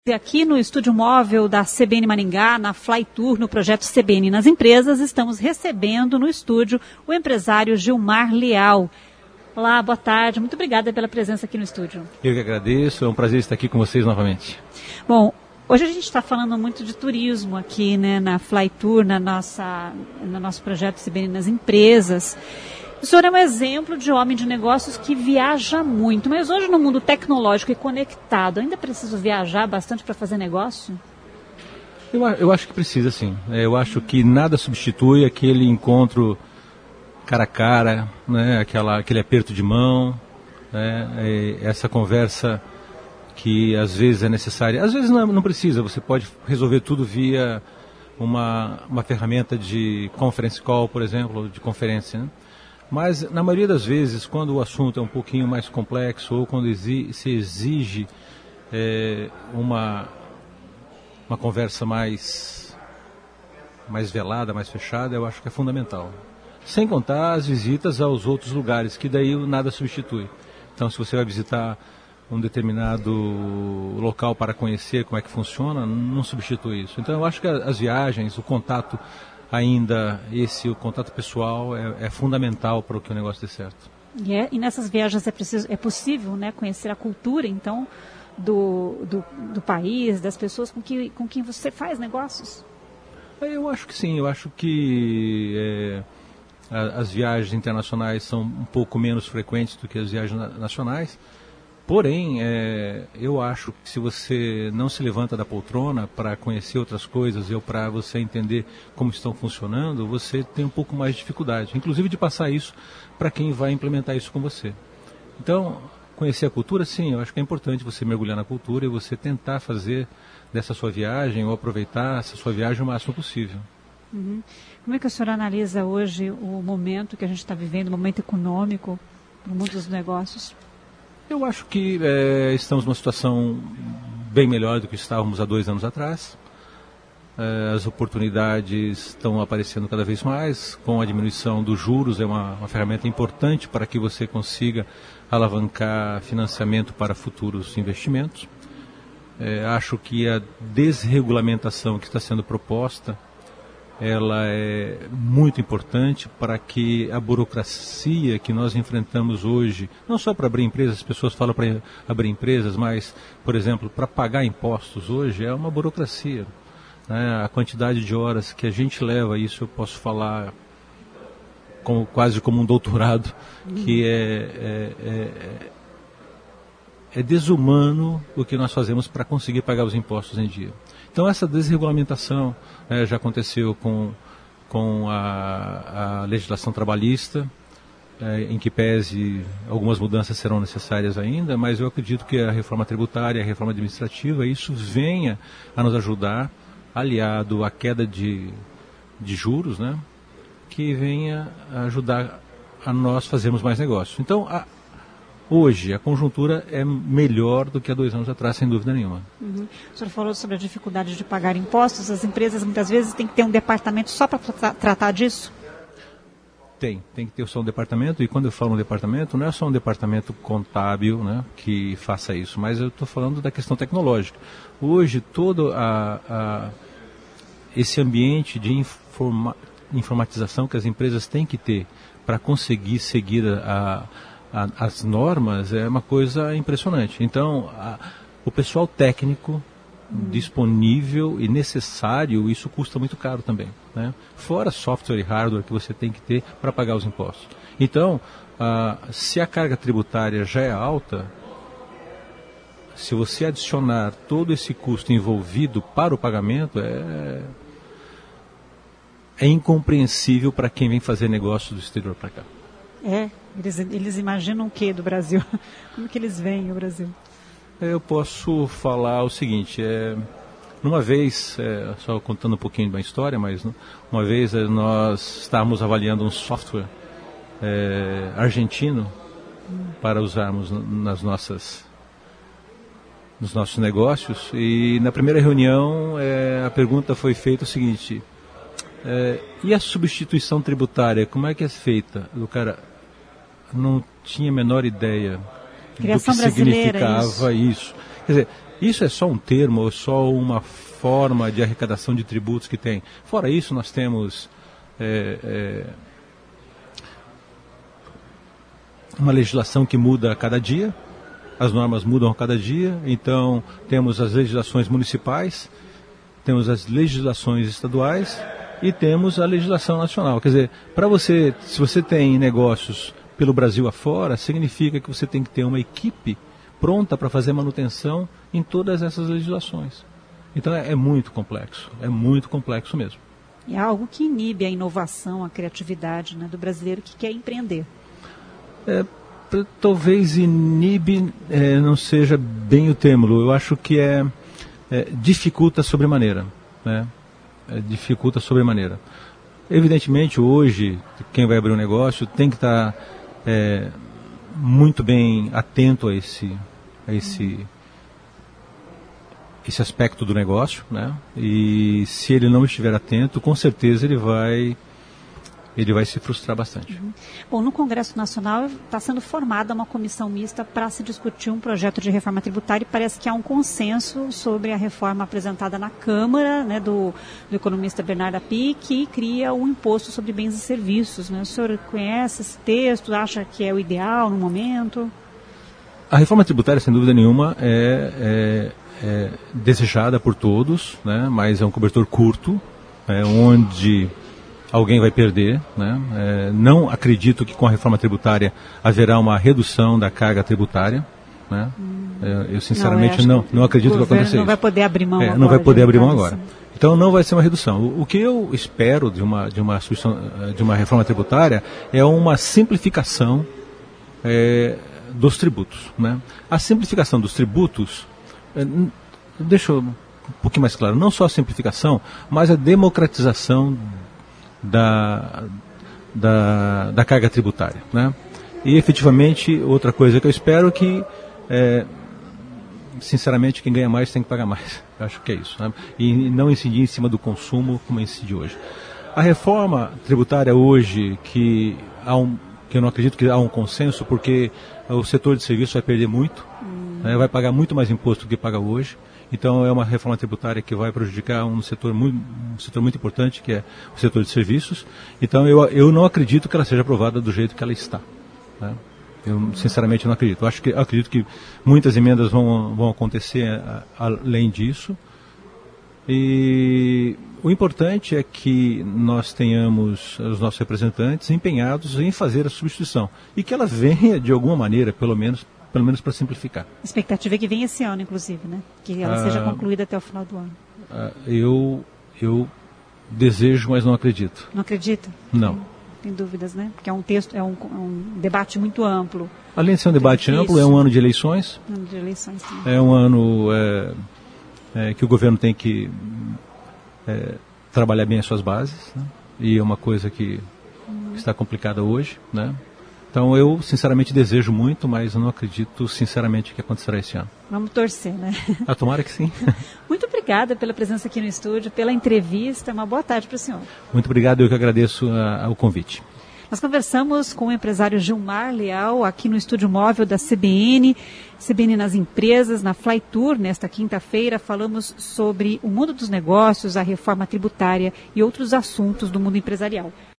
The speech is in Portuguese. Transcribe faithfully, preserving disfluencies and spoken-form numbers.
Aqui no estúdio móvel da C B N Maringá, na Fly Tour, no projeto C B N nas Empresas, estamos recebendo no estúdio o empresário Gilmar Leal. Olá, boa tarde. Muito obrigada pela presença aqui no estúdio. Eu que agradeço. É um prazer estar aqui com vocês novamente. Bom, hoje a gente está falando muito de turismo aqui, né, na Fly Tour, na nossa, no nosso projeto C B N nas Empresas. O senhor é um exemplo de homem de negócios que viaja muito, mas hoje no mundo tecnológico e conectado, ainda preciso viajar bastante para fazer negócio? Eu, eu acho que precisa, sim. Eu acho que nada substitui aquele encontro cara a cara, né? Aquela, aquele aperto de mão, né? Essa conversa que às vezes é necessária. Às vezes não, não precisa, você pode resolver tudo via uma, uma ferramenta de conference call, por exemplo, de conferência, né? Mas, na maioria das vezes, quando o assunto é um pouquinho mais complexo ou quando exi- se exige é, uma, uma conversa mais, mais velada, mais fechada, eu acho que é fundamental. Sem contar as visitas aos outros lugares, que daí nada substitui. Então, se você vai visitar um determinado local para conhecer como é que funciona, não substitui isso. Então, eu acho que as viagens, o contato ainda, esse o contato pessoal é, é fundamental para que o negócio dê certo. E, é, e nessas viagens é, preciso, é possível, né, conhecer a cultura, então, do, do, do país, das pessoas com, que, com quem você faz negócios? Eu acho que sim, eu acho que é, a, as viagens internacionais são um pouco menos frequentes do que as viagens na, nacionais. Porém, é, eu acho que se você não se levanta da poltrona para conhecer outras coisas ou para você entender como estão funcionando, você tem um pouco mais de dificuldade, inclusive de passar isso para quem vai implementar isso com você. Então, conhecer a cultura, sim, eu acho que é importante você mergulhar na cultura e você tentar fazer dessa sua viagem ou aproveitar essa sua viagem o máximo possível. Uhum. Como é que o senhor analisa hoje o momento que a gente está vivendo, o momento econômico, no mundo dos negócios? Eu acho que é, estamos numa situação bem melhor do que estávamos há dois anos atrás. É, as oportunidades estão aparecendo cada vez mais, com a diminuição dos juros, é uma, uma ferramenta importante para que você consiga alavancar financiamento para futuros investimentos. É, acho que a desregulamentação que está sendo proposta, ela é muito importante para que a burocracia que nós enfrentamos hoje, não só para abrir empresas, as pessoas falam para abrir empresas, mas, por exemplo, para pagar impostos hoje é uma burocracia, né? A quantidade de horas que a gente leva, isso eu posso falar como, quase como um doutorado, que é, é, é, é desumano o que nós fazemos para conseguir pagar os impostos em dia. Então essa desregulamentação é, já aconteceu com, com a, a legislação trabalhista, é, em que pese algumas mudanças serão necessárias ainda, mas eu acredito que a reforma tributária, a reforma administrativa, isso venha a nos ajudar, aliado à queda de, de juros, né, que venha a ajudar a nós fazermos mais negócios. Então, a, hoje, a conjuntura é melhor do que há dois anos atrás, sem dúvida nenhuma. Uhum. O senhor falou sobre a dificuldade de pagar impostos. As empresas, muitas vezes, têm que ter um departamento só para tra- tratar disso? Tem, tem que ter só um departamento. E quando eu falo um departamento, não é só um departamento contábil, né, que faça isso, mas eu estou falando da questão tecnológica. Hoje, todo a, a, esse ambiente de informa, informatização que as empresas têm que ter para conseguir seguir a... A, as normas é uma coisa impressionante. Então, a, o pessoal técnico hum. disponível e necessário, isso custa muito caro também, né? Fora software e hardware que você tem que ter para pagar os impostos. Então, a, se a carga tributária já é alta, se você adicionar todo esse custo envolvido para o pagamento, é, é incompreensível para quem vem fazer negócio do exterior para cá. É, eles, eles imaginam o que do Brasil? Como que eles veem o Brasil? Eu posso falar o seguinte, é, numa vez, é, só contando um pouquinho da história, mas uma vez é, nós estávamos avaliando um software é, argentino hum. para usarmos nas nossas, nos nossos negócios, e na primeira reunião é, a pergunta foi feita o seguinte, é, e a substituição tributária, como é que é feita? O cara não tinha a menor ideia Criação do que significava isso. isso. Quer dizer, Isso é só um termo, ou só uma forma de arrecadação de tributos que tem. Fora isso, nós temos é, é, uma legislação que muda a cada dia, as normas mudam a cada dia, então temos as legislações municipais, temos as legislações estaduais e temos a legislação nacional. Quer dizer, para você, se você tem negócios pelo Brasil afora, significa que você tem que ter uma equipe pronta para fazer manutenção em todas essas legislações. Então é, é muito complexo, é muito complexo mesmo. É algo que inibe a inovação, a criatividade, né, do brasileiro que quer empreender. É, talvez inibe é, não seja bem o termo, eu acho que é, é dificulta sobremaneira, né? É, dificulta sobremaneira. Evidentemente, hoje, quem vai abrir um negócio tem que estar é, muito bem atento a esse, a esse, esse aspecto do negócio, né? E se ele não estiver atento, com certeza ele vai, ele vai se frustrar bastante. Uhum. Bom, no Congresso Nacional está sendo formada uma comissão mista para se discutir um projeto de reforma tributária e parece que há um consenso sobre a reforma apresentada na Câmara, né, do, do economista Bernardo Api, que cria o imposto sobre bens e serviços, né? O senhor conhece esse texto, acha que é o ideal no momento? A reforma tributária, sem dúvida nenhuma, é, é, é desejada por todos, né, mas é um cobertor curto, é, onde alguém vai perder, né? É, não acredito que com a reforma tributária haverá uma redução da carga tributária, né? Hum. É, eu sinceramente não, não, não acredito que vai acontecer isso. Não vai poder abrir mão é, agora. Não vai poder abrir mão agora. Então não vai ser uma redução. O, o que eu espero de uma, de, uma, de uma reforma tributária é uma simplificação é, dos tributos, né? A simplificação dos tributos, é, deixa eu um pouquinho mais claro, não só a simplificação, mas a democratização Da, da, da carga tributária, né? E efetivamente outra coisa que eu espero é que é, sinceramente quem ganha mais tem que pagar mais, eu acho que é isso, né? E não incidir em cima do consumo como incide hoje. A reforma tributária hoje, que, há um, que eu não acredito que há um consenso, porque o setor de serviços vai perder muito, hum. né? Vai pagar muito mais imposto do que paga hoje. Então é uma reforma tributária que vai prejudicar um setor muito, um setor muito importante, que é o setor de serviços. Então eu, eu não acredito que ela seja aprovada do jeito que ela está, né? Eu sinceramente não acredito. Eu acho que, eu acredito que muitas emendas vão, vão acontecer a, a, além disso. E o importante é que nós tenhamos os nossos representantes empenhados em fazer a substituição. E que ela venha de alguma maneira, pelo menos, pelo menos para simplificar. A expectativa é que venha esse ano, inclusive, né? Que ela ah, seja concluída até o final do ano. Ah, eu, eu desejo, mas não acredito. Não acredita? Não. Tem, tem dúvidas, né? Porque é um texto, é um, um debate muito amplo. Além de ser um debate difícil. amplo, é um ano de eleições. Ano de eleições, sim. É um ano é, é, que o governo tem que é, trabalhar bem as suas bases, né? E é uma coisa que, hum. que está complicada hoje, né? Então eu sinceramente desejo muito, mas eu não acredito sinceramente que acontecerá esse ano. Vamos torcer, né? Ah, tomara que sim. Muito obrigada pela presença aqui no estúdio, pela entrevista. Uma boa tarde para o senhor. Muito obrigado, eu que agradeço uh, o convite. Nós conversamos com o empresário Gilmar Leal aqui no estúdio móvel da C B N, C B N nas empresas, na Flytour, nesta quinta-feira. Falamos sobre o mundo dos negócios, a reforma tributária e outros assuntos do mundo empresarial.